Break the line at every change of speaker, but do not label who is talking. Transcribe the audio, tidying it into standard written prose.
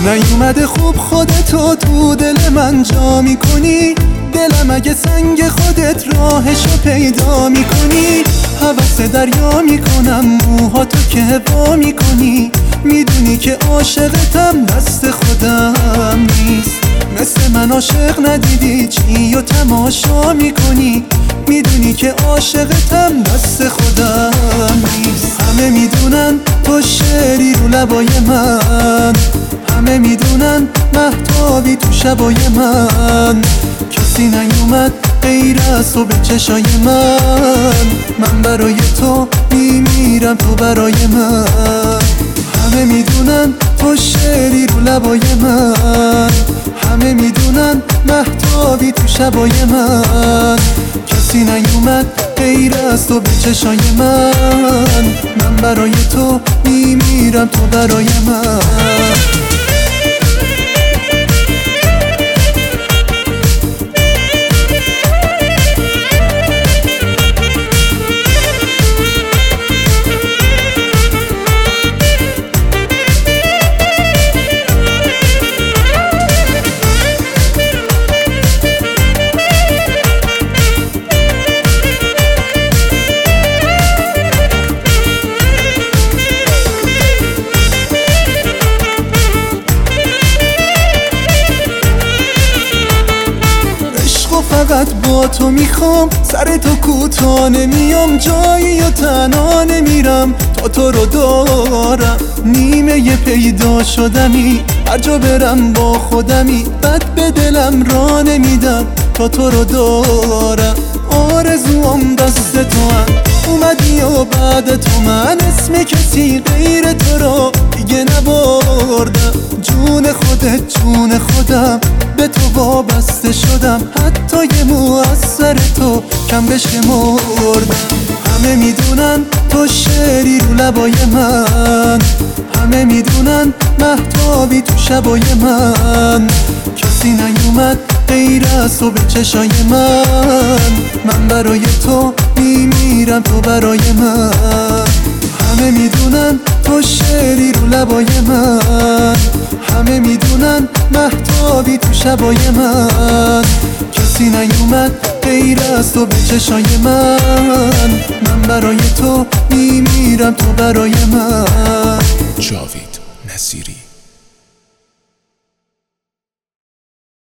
نیومده خوب خودتو تو دل من جا میکنی، دلم اگه سنگ خودت راهشو پیدا میکنی. هوس دریا میکنم موهاتو که وا میکنی، میدونی که عاشقتم دست خودم نیست. مثل من عاشق ندیدی چی و تماشا میکنی، میدونی که عاشقتم دست خودم نیست. همه میدونن تو شعری رو لبای من، همه میدونن مهتابی تو شبای من. کسی نیومد غیر از تو به چشای من برای تو میمیرم تو برای من. همه میدونن تو شعری رو لبای من، همه میدونن مهتابی تو شبای من. کسی نیومد غیر از تو به چشای من برای تو میمیرم تو برای من. فقط با تو میخوام، سر تو کوتاه نمیام، جایی و تنها نمیرم تا تو رو دارم. نیمه پیدا شدمی، هر جا برم با خودمی، بد به دلم را نمیدم تا تو رو دارم. آرزوام دست تو هم اومدی و بعد تو من اسم کسی غیر تو رو دیگه نبردم. جون خودت جون خودم، به تو وابسته شدم، حتی یه مو از سر تو کم بشه مردم. همه میدونن تو شعری رو لبای من، همه میدونن مهتابی تو شبای من. کسی نیومد غیر از تو به چشای من برای تو میمیرم تو برای من. همه میدونن تو شعری رو لبای من، همه میدونن مهتابی تو شبای من. کسی نیومد غیر از تو به چشای من برای تو میمیرم تو برای من.
جاوید نصیری.